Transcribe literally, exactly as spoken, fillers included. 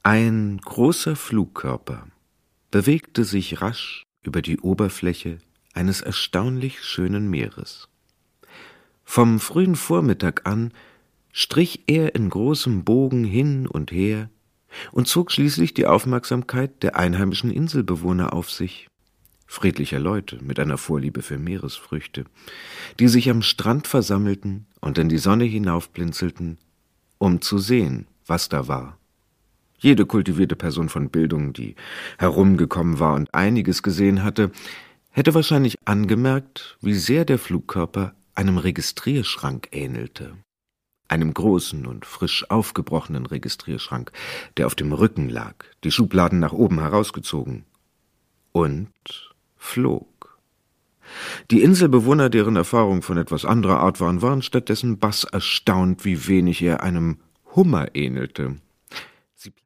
Ein großer Flugkörper bewegte sich rasch über die Oberfläche eines erstaunlich schönen Meeres. Vom frühen Vormittag an strich er in großem Bogen hin und her und zog schließlich die Aufmerksamkeit der einheimischen Inselbewohner auf sich, friedlicher Leute mit einer Vorliebe für Meeresfrüchte, die sich am Strand versammelten und in die Sonne hinaufblinzelten, um zu sehen, was da war. Jede kultivierte Person von Bildung, die herumgekommen war und einiges gesehen hatte, hätte wahrscheinlich angemerkt, wie sehr der Flugkörper einem Registrierschrank ähnelte. Einem großen und frisch aufgebrochenen Registrierschrank, der auf dem Rücken lag, die Schubladen nach oben herausgezogen. Und flog. Die Inselbewohner, deren Erfahrungen von etwas anderer Art waren, waren stattdessen basserstaunt, wie wenig er einem Hummer ähnelte.